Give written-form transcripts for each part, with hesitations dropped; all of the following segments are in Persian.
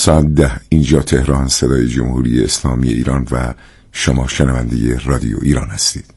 ساعت 10 اینجا تهران، صدای جمهوری اسلامی ایران و شما شنونده رادیو ایران هستید.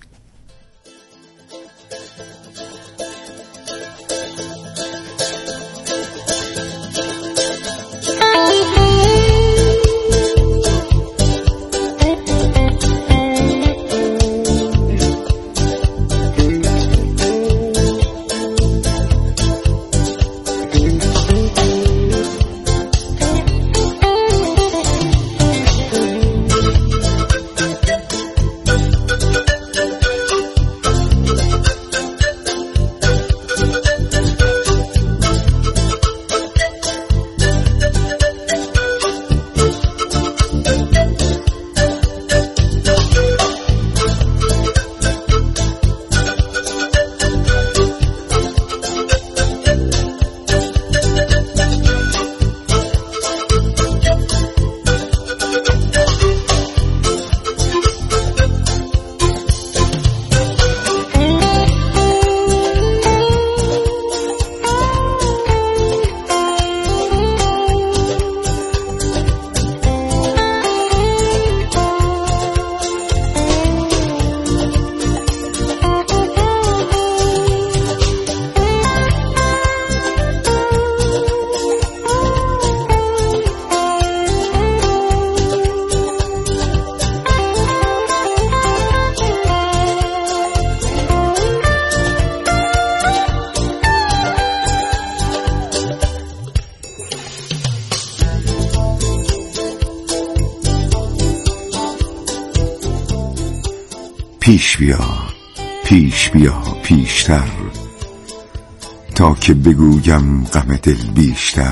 پیش بیا پیشتر، تا که بگویم غم دل بیشتر.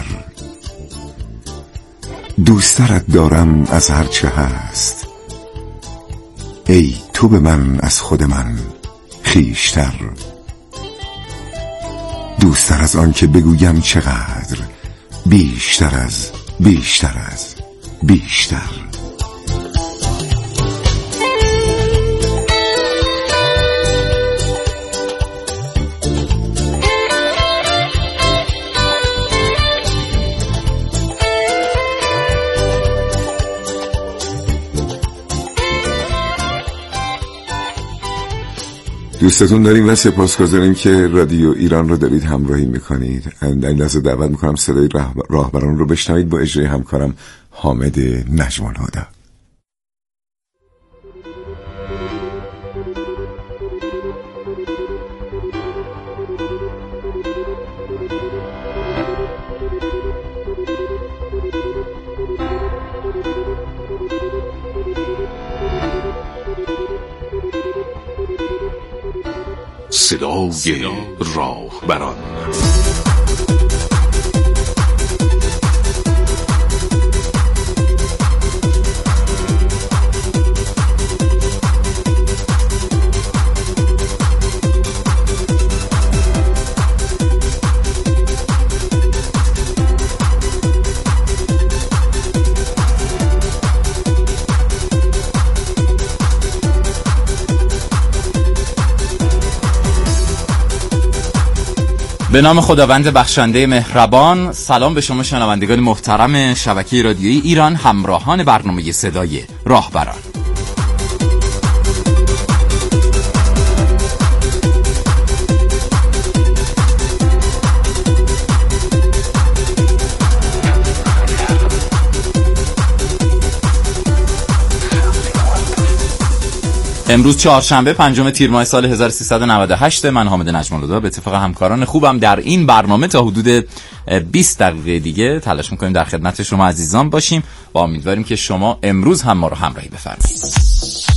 دوسترت دارم از هر چه هست، ای تو به من از خود من خویشتر. دوستر از آن که بگویم چقدر، بیشتر از بیشتر. دوستتون داریم و سپاسگزاریم که رادیو ایران رو دارید همراهی میکنید. در این لحظه دعوت میکنم صدای راهبران رو بشنوید با اجرای همکارم حامد نجم الهدی. صدای راهبران. به نام خداوند بخشنده مهربان. سلام به شما شنوندگان محترم شبکه رادیویی ایران، همراهان برنامه صدای راهبران. امروز چهارشنبه 5 تیر ماه سال 1398. من حامد نجم الهدی به اتفاق همکاران خوبم در این برنامه تا حدود 20 دقیقه دیگه تلاش می‌کنیم در خدمت شما عزیزان باشیم و امیدواریم که شما امروز هم ما رو همراهی بفرمایید.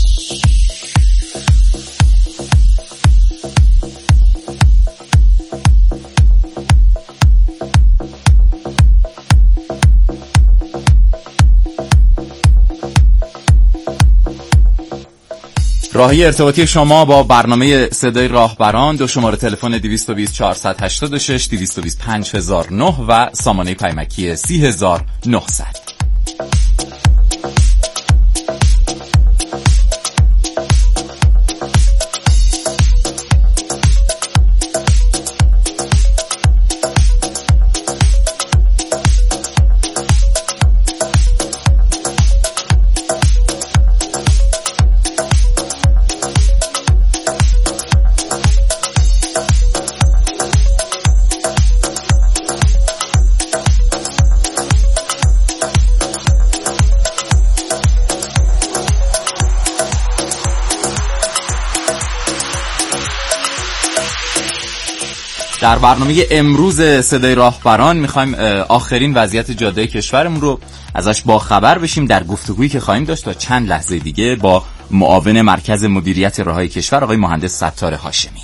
راهی ارتباطی شما با برنامه صدای راهبران، دو شماره تلفن 220 486 220 5009 و سامانه پیمکی 30900. در برنامه امروز صدای راهبران میخوایم آخرین وضعیت جاده کشورمون رو ازش با خبر بشیم در گفتگویی که خواهیم داشت تا چند لحظه دیگه با معاون مرکز مدیریت راههای کشور آقای مهندس ستار هاشمی.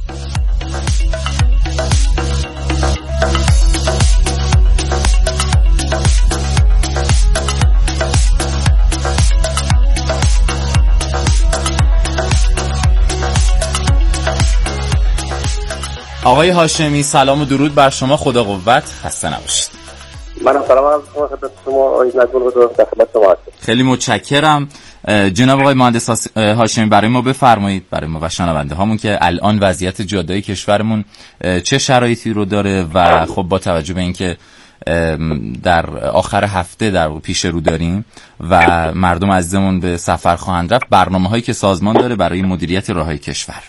آقای هاشمی سلام و درود بر شما، خدا قوت، خسته نباشید. منم سلام عرض می‌کنم خدمت شما آقای نجم‌الهدی، در خدمت شما هستم. خیلی متشکرم. جناب آقای مهندس هاشمی برای ما بفرمایید، برای ما و شنونده هامون، که الان وضعیت جاده‌های کشورمون چه شرایطی رو داره و خب با توجه به اینکه در آخر هفته در پیش رو داریم و مردم عزیزمون به سفر خواهند رفت، برنامه‌هایی که سازمان داره برای مدیریت راههای کشور.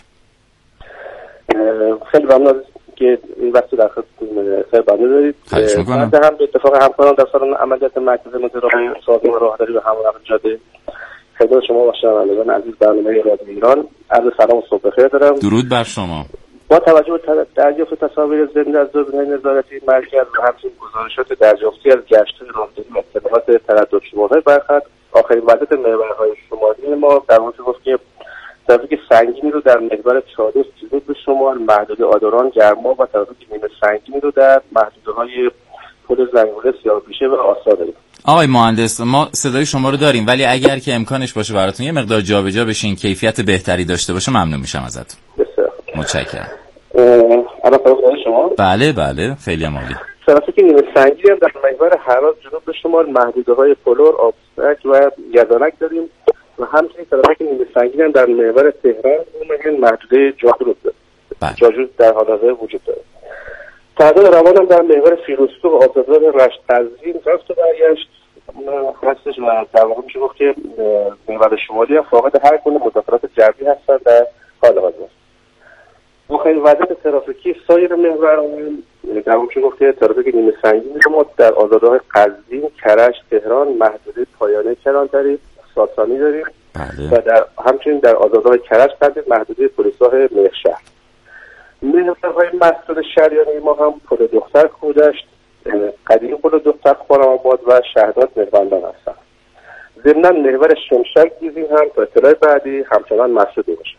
خیلی ممنون که این وقت در خیر بنده دارید. من هم به اتفاق همکاران در سالن عملیات مرکز مدیریت سازمان راهداری و حمل جاده خدمت شما و شنوندگان عزیز برنامه رادیو ایران عرض سلام و صبح بخیر دارم. درود بر شما. با توجه به دریافت تصاویر زنده از دوربین‌های نظارتی مرکز و همچنین گزارشات دریافتی از گشت‌های راهداری و اطلاعات تردد شمارهای برخورد، آخرین وضعیت محورهای شماری ما در مورد گفت که ترافیک سنگینی رو در محور چادر جنوب به شمال، محدوده آدوران گرما و ترافیک نیمه سنگینی رو در محدوده‌های پل زنگوله سیاه‌پیشه و آسا داریم. آقای مهندس ما صدای شما رو داریم، ولی اگر که امکانش باشه براتون یه مقدار جابجا بشین، کیفیت بهتری داشته باشه ممنون میشم ازتون. بسیار متشکرم. الان صدای شما؟ بله خیلی عالی. ترافیک نیمه سنگینی هم در محور هرات جنوب به شمال، محدوده‌های پلور، آبسک و گزانک داریم و همچنین ترافیک نیمه سنگین هم در محور تهران و محدوده جاجور در حال حاضر وجود داره. تعداد روان هم در محور فیروزکوه و آزادراه رشت قزوین رفت و برگشت هستش و در واقع میشه گفت که محور شمالی هم فاقد هر گونه مداخلات جوی هستن در حال حاضر. آخرین وضعیت ترافیکی سایر محورها در واقع میشه گفت که ترافیک نیمه سنگین ما در آزادراه قزوین، کرج، تهران، محدوده پایانه کلانتری، ساسانی داریم و در همچنین در آزادراه کرج قد محدوده پلیسراه مهرشهر. محورهای مسدود شریانی ما هم پل دختر کودشت، قدیم پل دختر خرم‌آباد و شهداد مهربندان هستند. ضمناً محور شمشک گیزین هم تا اطلاع بعدی همچنان مسدود باشه.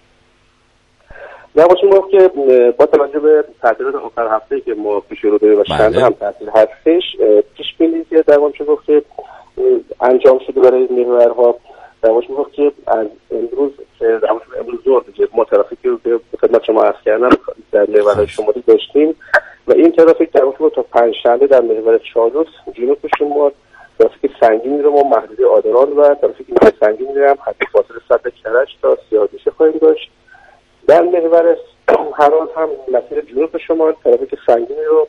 نباشیم گفت که با توجه به تعطیلات آخر هفته که ما پیش رو داریم و شنبه هم تعطیل هستش، پیش بینی که در واقع گفت که انجام شده برای محورها در واقع گفت که از امروز ظهر ما ترافیکی رو که خدمت شما عرض کردم در محورهای شمالی داشتیم و این ترافیک در واقع تا پنجشنبه در محور چالوس جنوب شمال ترافیک سنگینی رو ما محدوده آدران و ترافیک نیمه سنگینی رو هم حد فاصله صد کرج تا سیاه‌پیشه خواهیم داشت. در محور هرات هم مسیر جنوب شمال ترافیک سنگینی رو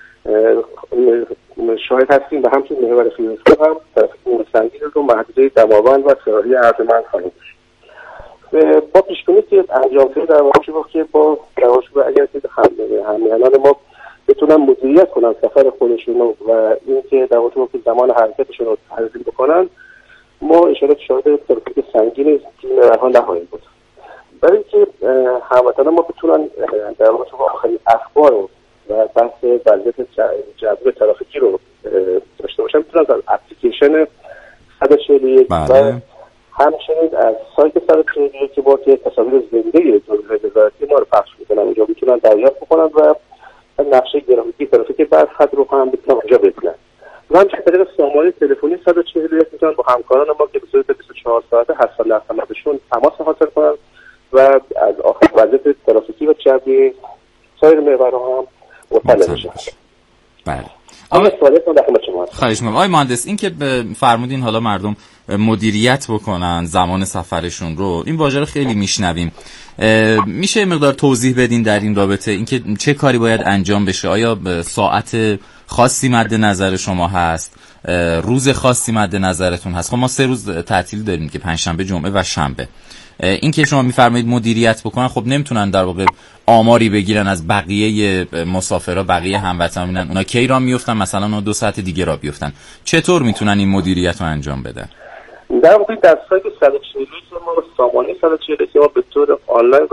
شاهد هستیم و همچنین محور فیروزکوه هم ترافیک نیمه سنگینی رو محدوده دماوند و سراحی ارجمند خواهیم داشت. با پیش‌بینی که انجام شده در واقع گفت که با در واقع اگر که همیهنان ما بتونن مدیریت کنن سفر خودشون و اینکه در واقع زمان حرکتشون رو تنظیم بکنن، ما ان شاءالله شاهد ترافیک سنگینی که اینها نخواهیم بود. برای اینکه هموطنان ما بتونن در واقع آخرین اخبار و بحث وضعیت جبر ترافیکی رو داشته باشن، میتونن از اپلیکیشن 141 و همچنین از سایت 141 که با که تصاویر زنده جلوه وزارتی ما رو پخش میکنن اونجا میتونن دریافت بکنن و نقشه گرافیکی ترافیک برخط رو هم میتونن اونجا ببینن. و همچنین طریق سامانه تلفنی 141 میتونن با همکاران ما که به صورت 24 ساعته هستن در خدمتشون تماس حاصل کنن و از آخر وضعیت ترافیکی و جبری سایر محورها هم مطلع بشن. بله. خواهش می‌کنم. آقای مهندس این که فرمودین حالا مردم مدیریت بکنن زمان سفرشون رو، این واژه رو خیلی میشنویم. میشه مقدار توضیح بدین در این رابطه اینکه چه کاری باید انجام بشه؟ آیا ساعت خاصی مد نظر شما هست؟ روز خاصی مد نظرتون هست؟ خب ما 3 روز تعطیل داریم که پنجشنبه، جمعه و شنبه. این که شما میفرمایید مدیریت بکنن، خب نمیتونن در واقع آماری بگیرن از بقیه مسافرها، بقیه هموطنان، اونا کی را میافتن، مثلا اونا 2 ساعت دیگه را بیفتن. چطور میتونن این مدیریت رو انجام بدن؟ در واقع در سایت 141 ما سامانه 141 ما به طور آنلاین و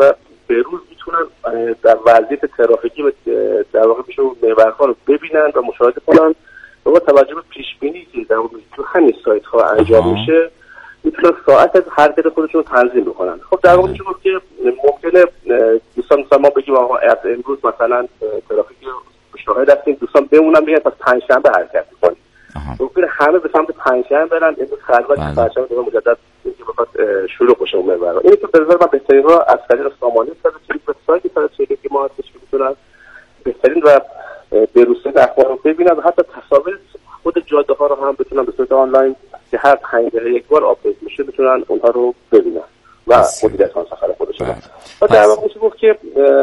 به روز میتونن در وضعیت ترافیکی در واقع میشه محورها رو ببینن و مشاهده کنن و با توجه به پیش بینی که در واقع تو همین سایت ها انجام میشه میتونن ساعت از حرکت خودشون رو تنظیم بکنن. خب در واقع میشه گفت که ممکنه دوستان مثلا ما بگیم آقا امروز مثلا ترافیک شاهد هستیم، دوستان بمونن بگن پس پنجشنبه حرکت می‌کنیم. ممکنه همه به سمت پنجشنبه برن، امروز خلوت پنجشنبه دوباره مجدد اینکه بخواد شروع بشه اون محور. اینه که به نظر من بهترین راه از طریق سامانه 140 به سایت 140 که ما هستش که میتونن بهترین و بروزترین اخبار رو ببینن و حتی تصاویر خود جاده ها رو هم بتونن به صورت آنلاین که هر 5 دقیقه یک بار آپدیت میشه بتونن اونها رو ببینن و مدیریت کنن سفر خودشون. و در واقع میشه گفت که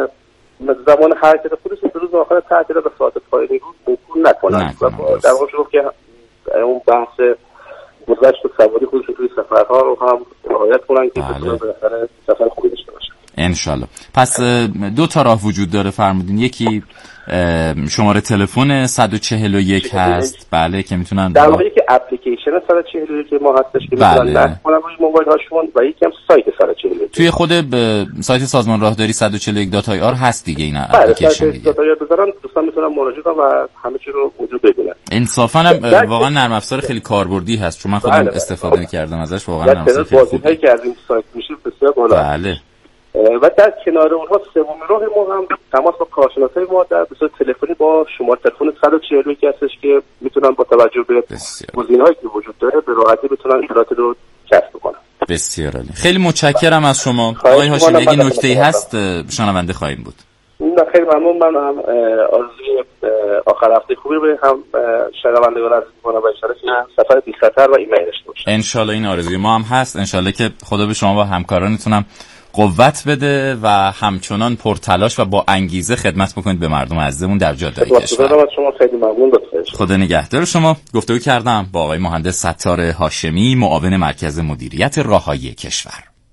زمان حرکت خودشون به روز آخر تعطیل به ساعت پایانی روز موکول نکنن و در واقع میشه گفت که اون بحث گذشت و سواری خودشون توی سفرها رو هم رعایت کنن که بتونن به سفر خوبی داشته باشن انشالله. پس 2 تا راه وجود داره فرمودین، یکی شماره تلفن 141 هست بله که میتونن در واقع که اپلیکیشن 141 که ما هستش که میتونن نصب کنن روی موبایل هاشون و یکی هم سایت 141 توی خود سایت سازمان راهداری 141.ir هست دیگه این اپلیکیشن دیگه. بذارن دوستان میتونن مراجعه کنن و همه چی رو موجود ببینن. انصافا هم واقعا نرم افزار خیلی کاربردی هست چون من خودم استفاده کردم ازش، واقعا نرم افزار خیلی خوبه که از این سایت میشه بسیار بالا. بله. و در کنار اونها سومین راه ما هم تماس با کارشناسای ما در به صورت تلفنی با شماره تلفن 141 هستش که میتونن با توجه به گزینه‌هایی که وجود داره به راحتی بتونن اطلاعات رو کسب کنن. بسیار عالی. خیلی متشکرم از شما آقای هاشمی. اگه نکته‌ای هست شنونده خواهیم بود. خیلی ممنون. من هم آرزوی آخر هفته خوبی به هم شنوندگان عزیز می‌کنم و ان شاءالله سفر بی خطر و ایمنی داشته باشید. ان شاءالله این آرزوی ما هم هست. ان شاءالله که خدا به شما و همکارانتون قوت بده و همچنان پرتلاش و با انگیزه خدمت بکنید به مردم عزیزمون در جاده‌های کشور. شما خیلی ممنون. خدا نگهدار شما. گفتگو کردم با آقای مهندس ستار هاشمی، معاون مرکز مدیریت راههای کشور.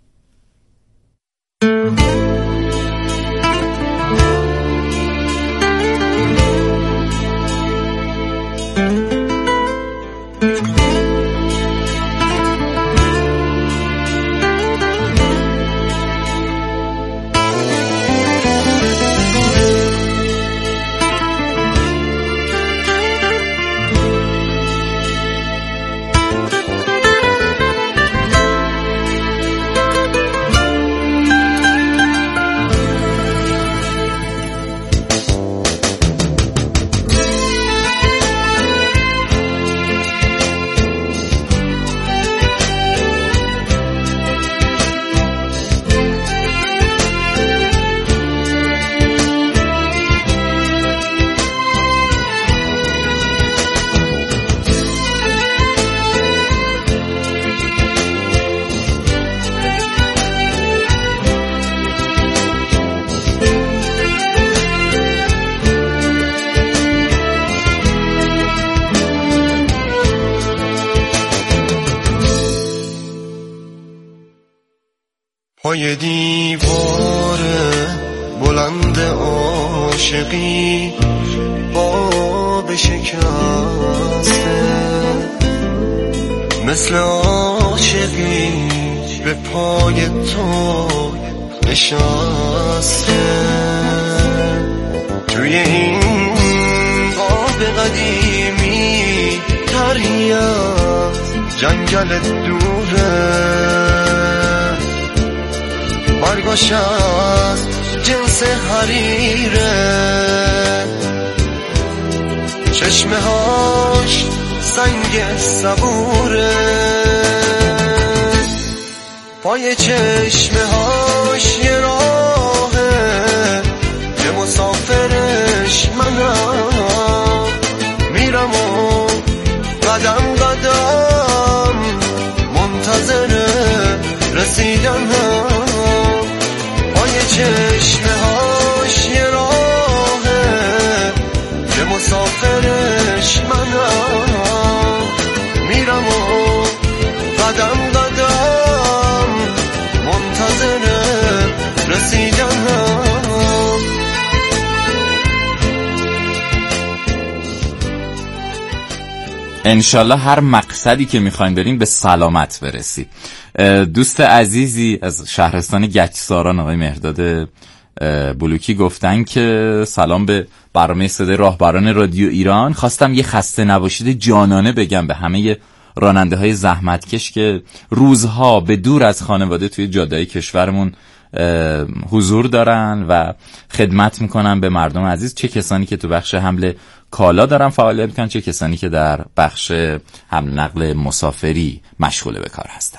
پای دیوار بلند عاشقی باب شکسته، مثل عاشقی به پای تو نشسته، توی این قاب قدیمی طرحی از جنگل دوره، برگاش از جنس حریره، چشمه هاش سنگ صبوره، پای چشمه هاش یه راهه که مسافرش منم، میرم و قدم قدم منتظر رسیدن هم، چشمه هاش یه راهه که مسافرش منم، میرم و قدم قدم منتظر انشالله هر مقصدی که میخواین برین به سلامت برسید. دوست عزیزی از شهرستان گچساران آقای مهرداد بلوکی گفتن که سلام به برنامه صدای راهبران رادیو ایران. خواستم یه خسته نباشید جانانه بگم به همه راننده های زحمتکش که روزها به دور از خانواده توی جاده‌های کشورمون حضور دارن و خدمت میکنن به مردم عزیز، چه کسانی که تو بخش حمل کالا دارن فعالیت میکنن، چه کسانی که در بخش حمل نقل مسافری مشغول به کار هستن.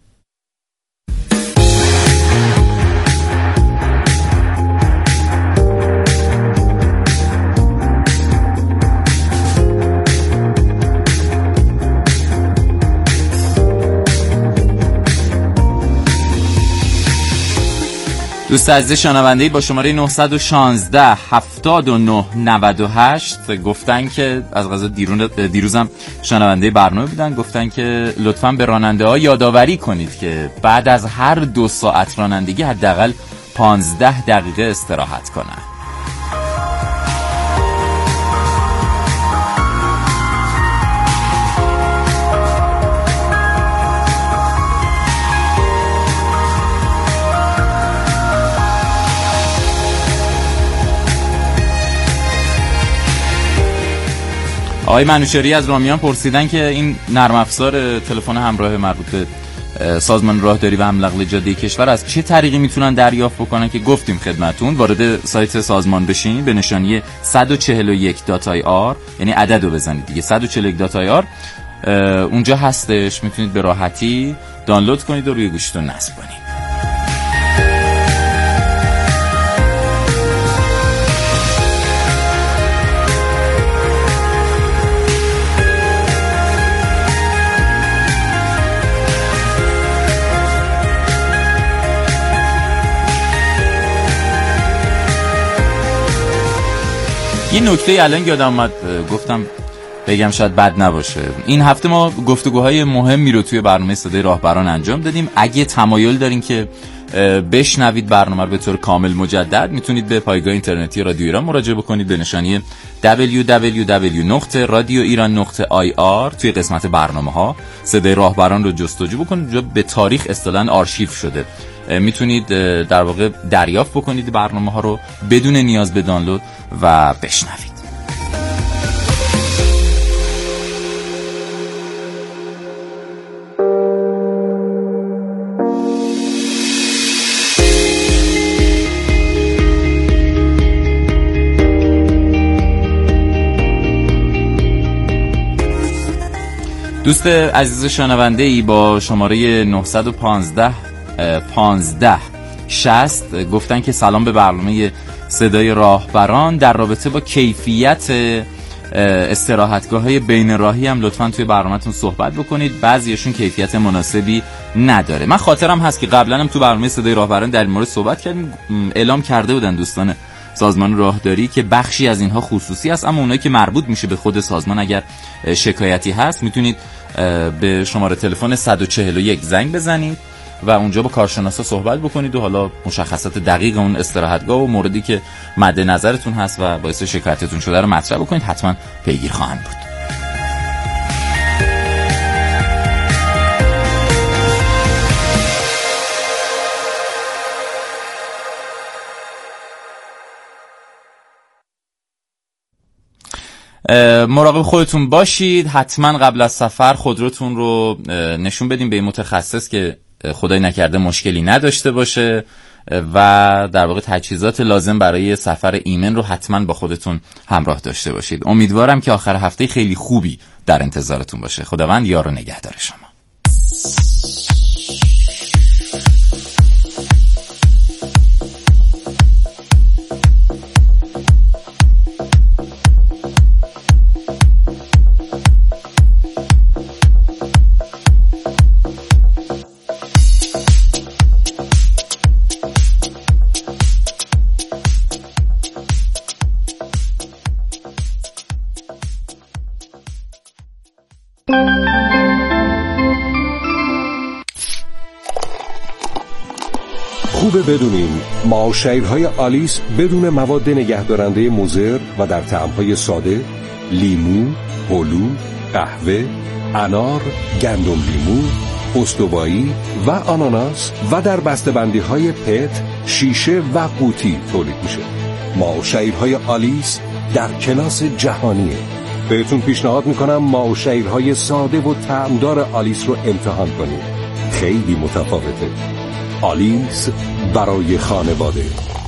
دوست عزیز شنونده‌ای با شماره 916 79 98 گفتن که از قضا دیروزم شنونده برنامه بودن، گفتن که لطفاً به راننده‌ها یادآوری کنید که بعد از هر 2 ساعت رانندگی حداقل 15 دقیقه استراحت کنن. آقای منوچهری از رامیان پرسیدن که این نرم افزار تلفن همراه مربوط به سازمان راهداری و حمل نقل جاده کشور از چه طریقی میتونن دریافت بکنن، که گفتیم خدمتون وارد سایت سازمان بشین به نشانی 141.ir، یعنی عدد رو بزنید دیگه 141.ir، اونجا هستش، میتونید به راحتی دانلود کنید و روی گوشتون نصب کنید. یه نکته الان یادم اومد گفتم بگم شاید بد نباشه. این هفته ما گفتگوهای مهمی رو توی برنامه صدای راهبران انجام دادیم. اگه تمایل دارین که بشنوید برنامه رو به طور کامل مجدد، میتونید به پایگاه اینترنتی رادیو ایران مراجعه بکنید به نشانی www.radioiran.ir. توی قسمت برنامه‌ها صدای راهبران رو جستجو بکنید، اونجا به تاریخ اصطلاحاً آرشیو شده. میتونید در واقع دریافت بکنید برنامه ها رو بدون نیاز به دانلود و بشنوید. دوست عزیز شنونده ای با شماره 915 1560 گفتن که سلام به برنامه صدای راهبران، در رابطه با کیفیت استراحتگاه‌های بین راهی هم لطفاً توی برنامه‌تون صحبت بکنید، بعضیشون کیفیت مناسبی نداره. من خاطرم هست که قبلا هم تو برنامه صدای راهبران در این مورد صحبت کردیم، اعلام کرده بودن دوستان سازمان راهداری که بخشی از اینها خصوصی است، اما اونایی که مربوط میشه به خود سازمان اگر شکایتی هست میتونید به شماره تلفن 141 زنگ بزنید و اونجا با کارشناسا صحبت بکنید و حالا مشخصات دقیق اون استراحتگاه و موردی که مد نظرتون هست و باعث شکایتتون شده رو مطرح بکنید، حتما پیگیر خواهند بود. مراقب خودتون باشید. حتما قبل از سفر خودروتون رو نشون بدین به این متخصص که خدای نکرده مشکلی نداشته باشه و در واقع تجهیزات لازم برای سفر ایمن رو حتما با خودتون همراه داشته باشید. امیدوارم که آخر هفته خیلی خوبی در انتظارتون باشه. خداوند یار و نگهدار شما. خوبه بدونیم معاشرهای آلیس بدون مواد نگهدارنده مضر و در طعم‌های ساده، لیمو، هلو، قهوه، انار، گندم لیمو، استوایی و آناناس و در بسته‌بندی‌های پت، شیشه و قوطی تولید میشه. ماه‌وشیرهای آلیس در کلاس جهانیه. بهتون پیشنهاد میکنم ماه‌وشیرهای ساده و طعمدار آلیس رو امتحان کنید. خیلی متفاوته. آلیس برای خانواده.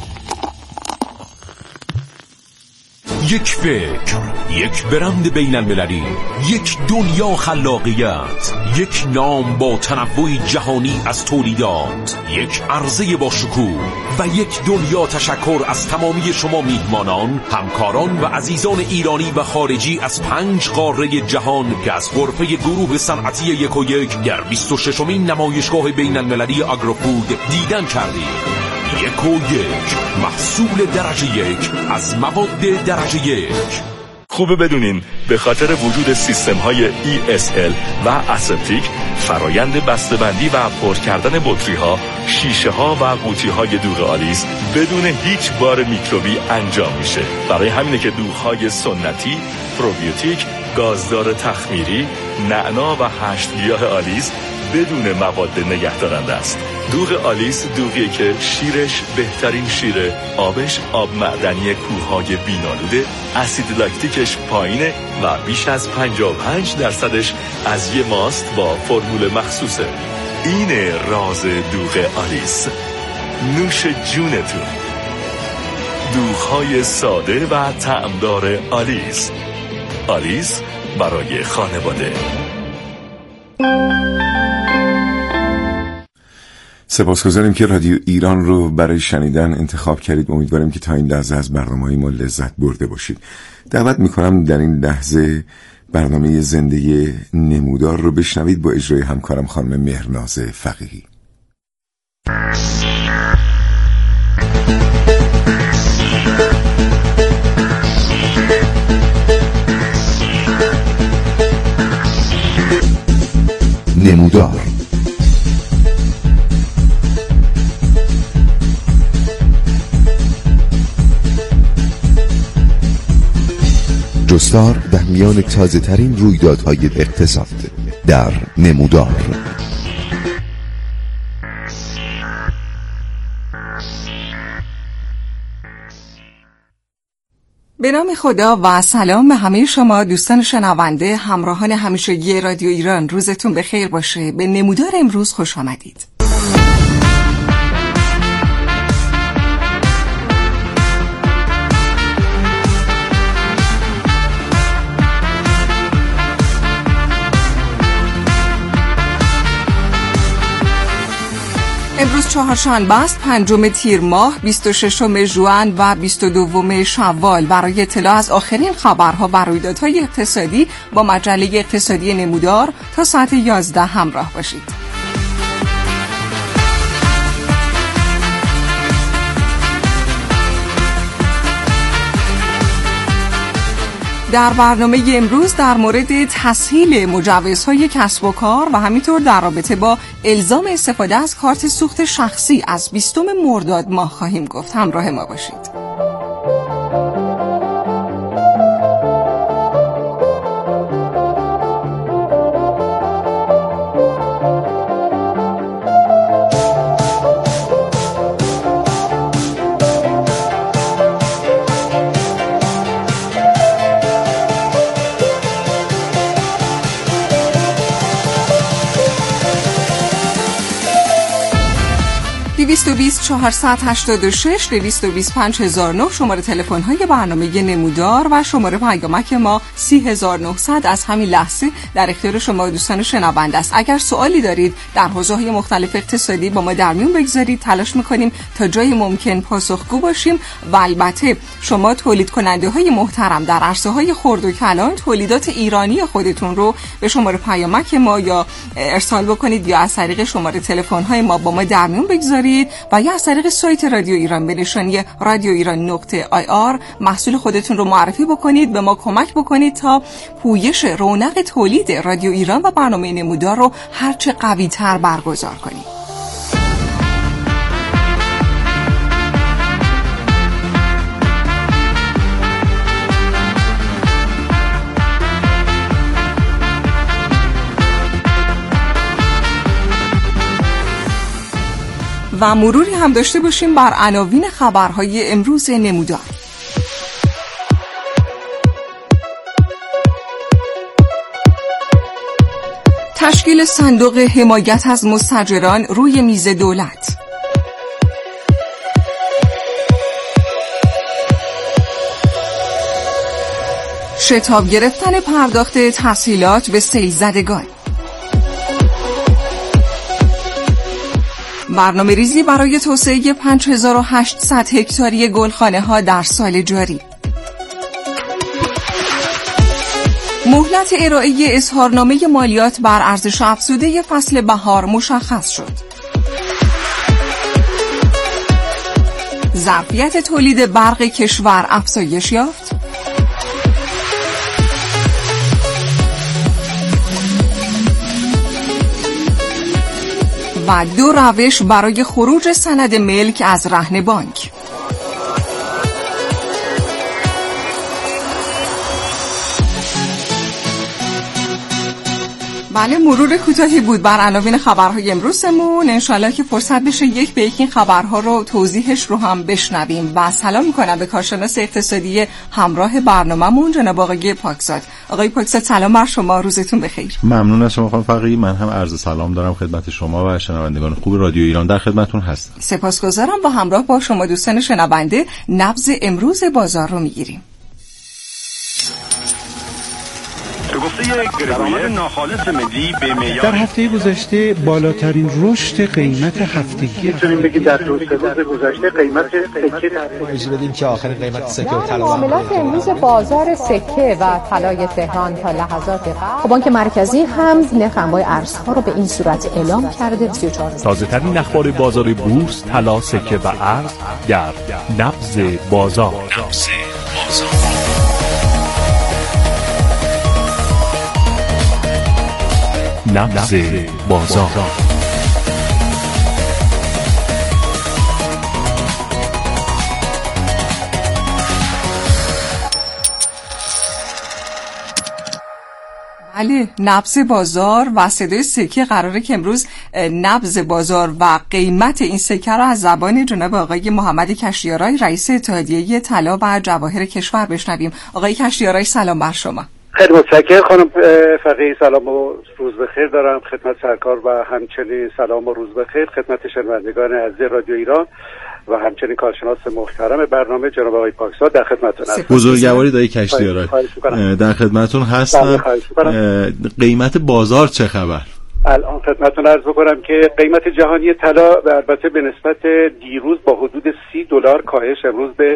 یک فکر، یک برند بین المللی، یک دنیا خلاقیت، یک نام با تنوع جهانی از تولیدات، یک عرضه با شکوه و یک دنیا تشکر از تمامی شما میهمانان، همکاران و عزیزان ایرانی و خارجی از 5 قاره جهان که از غرفه گروه صنعتی 1&1 در 26مین نمایشگاه بین المللی آگروفود دیدن کردید. 1&1 محصول درجه 1 از مواد درجه 1. خوبه بدونین به خاطر وجود سیستم‌های ESL و اسپتیک، فرایند بسته‌بندی و پر کردن بطری‌ها، شیشه‌ها و قوطی‌های دوغ آلیس بدون هیچ بار میکروبی انجام میشه. برای همینه که دوغ‌های سنتی، پروبیوتیک، گازدار تخمیری، نعنا و 8 گیاه آلیس بدون مواد نگهدارنده است. دوغ آلیس دوغیه که شیرش بهترین شیره، آبش آب معدنی کوههای بینالوده، اسید لاکتیکش پایینه و بیش از 55% از یه ماست با فرمول مخصوصه. اینه راز دوغ آلیس. نوش جونتون. دوغهای ساده و طعمدار آلیس. آلیس برای خانواده. سپاسگزاریم که رادیو ایران رو برای شنیدن انتخاب کردید. امیدواریم که تا این لحظه از برنامه‌های ما لذت برده باشید. دعوت میکنم در این لحظه برنامه زنده نمودار رو بشنوید با اجرای همکارم خانم مهرناز فقیهی. نمودار. جستار در میان تازه ترین رویدادهای اقتصاد در نمودار. به نام خدا و سلام به همه شما دوستان شنونده، همراهان همیشگی رادیو ایران. روزتون بخیر باشه. به نمودار امروز خوش آمدید. امروز چهارشنبه است، 5 تیر ماه، 26 ژوئن و 22 شوال. برای اطلاع از آخرین خبرها و رویدادهای اقتصادی با مجله اقتصادی نمودار تا ساعت 11 همراه باشید. در برنامه امروز در مورد تسهیل مجوزهای کسب و کار و همینطور در رابطه با الزام استفاده از کارت سوخت شخصی از 20 مرداد ماه خواهیم گفت. همراه ما باشید. ...220 486 220 5009 شماره تلفن‌های برنامه نمودار و شماره پیامک ما 30900 از همین لحظه در اختیار شما دوستان شنونده است. اگر سوالی دارید در حوزه‌های مختلف اقتصادی با ما در میون بگذارید، تلاش می‌کنیم تا جای ممکن پاسخگو باشیم و البته شما تولید کننده‌های محترم در عرصه‌های خرد و کلان تولیدات ایرانی خودتون رو به شماره پیامک ما یا ارسال بکنید یا از طریق شماره تلفن‌های ما با ما در میون بگذارید و یا از طریق سایت رادیو ایران به نشانی radioiran.ir محصول خودتون رو معرفی بکنید، به ما کمک بکنید تا پویش رونق تولید رادیو ایران و برنامه نمودار رو هرچه قوی تر برگزار کنیم. و مروری هم داشته باشیم بر عناوین خبرهای امروز نمودار. تشکیل صندوق حمایت از مستاجران روی میز دولت. شتاب گرفتن پرداخت تسهیلات به سیل زدگان. برنامه ریزی برای توسعه 5800 هکتاری گلخانه ها در سال جاری. مهلت ارائه اظهارنامه مالیات بر ارزش افزوده فصل بهار مشخص شد. ظرفیت تولید برق کشور افزایش یافت. و 2 روش برای خروج سند ملک از رهن بانک. بله، مرور کوتاهی بود بر عناوین خبرهای امروزمون. انشالله که فرصت بشه یک به یک این خبرها رو توضیحش رو هم بشنویم. و سلام میکنم به کارشناس اقتصادی همراه برنامه‌مون جناب آقای پاکزاد. آقای پاکزاد سلام بر شما، روزتون بخیر. ممنون از شما خانم فقیهی. من هم عرض سلام دارم خدمت شما و شنوندگان خوب رادیو ایران، در خدمتتون هستم. سپاسگزارم. با همراه با شما دوستان شنونده نبض امروز بازار رو میگیریم. در هفته گذشته بالاترین رشد قیمت هفتگی میتونیم بگیم در 2 روز گذشته قیمت سکه اجازه بدیم که آخرین قیمت سکه و طلا معاملات امروز بازار سکه و طلای تهران تا لحظات قبل بانک مرکزی هم نرخ انواع ارزها رو به این صورت اعلام کرده. 34 تازه‌ترین اخبار بازار بورس، طلا، سکه و ارز در نبض بازار. نبض بازار. بله، نبض بازار و صدای سکه قراره که امروز نبض بازار و قیمت این سکه رو از زبان جناب آقای محمد کشتیارای رئیس اتحادیه طلا و جواهر کشور بشنویم. آقای کشتیارای سلام بر شما. خیلی متشکرم خانم فقیهی. سلام و روز بخیر دارم خدمت سرکار و همچنین سلام و روز بخیر خدمت شنوندگان عزیز رادیو ایران و همچنین کارشناس محترم برنامه جناب آقای پاکزاد در خدمتتون هستم. بزرگواری دایی کشتیارای در خدمتتون هستم. قیمت بازار چه خبر؟ الان خدمتتون عرض بکنم که قیمت جهانی طلا البته به نسبت دیروز با حدود $30 کاهش امروز به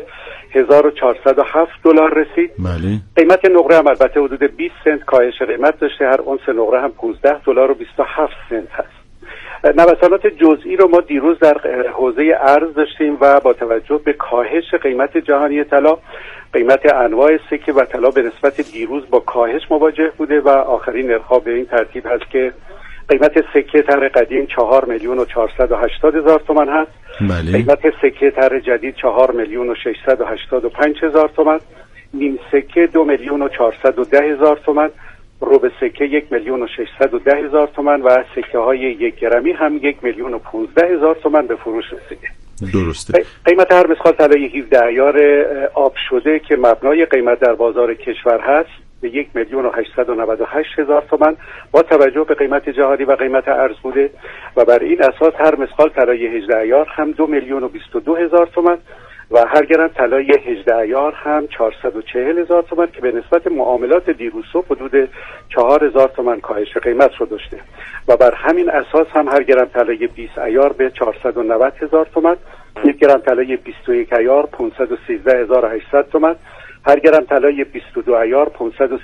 $1407 رسید. بله. قیمت نقره هم البته حدود 20 سنت کاهش قیمت داشته. هر اونس نقره هم $15.27 هست. نوسانات جزئی رو ما دیروز در حوزه ارز داشتیم و با توجه به کاهش قیمت جهانی طلا، قیمت انواع سکه و طلا به نسبت دیروز با کاهش مواجه بوده و آخرین نرخ‌ها به این ترتیب هست که قیمت سکه طرح قدیم 4,480,000 تومان هست. بله. قیمت سکه طرح جدید 4,685,000 تومان. نیم سکه 2,410,000 تومان. ربع سکه 1,610,000 تومان و سکه های 1 گرمی هم 1,015,000 تومان به فروش رسیده. درسته. قیمت هر مسخال طلای 17 عیار آب شده که مبنای قیمت در بازار کشور هست به 1,898,000 تومان با توجه به قیمت جهانی و قیمت ارز بوده و بر این اساس هر مسخال طلای 18 عیار هم 2,022,000 تومان و هر گرم طلای 18 عیار هم 440,000 تومان که به نسبت معاملات دیروز صبح حدود 4,000 تومان کاهش قیمت رو داشته و بر همین اساس هم هر گرم طلای 20 عیار به 490,000 تومان، یک گرم طلای 21 عیار 513,800 تومان، هر گرم طلای 22 عیار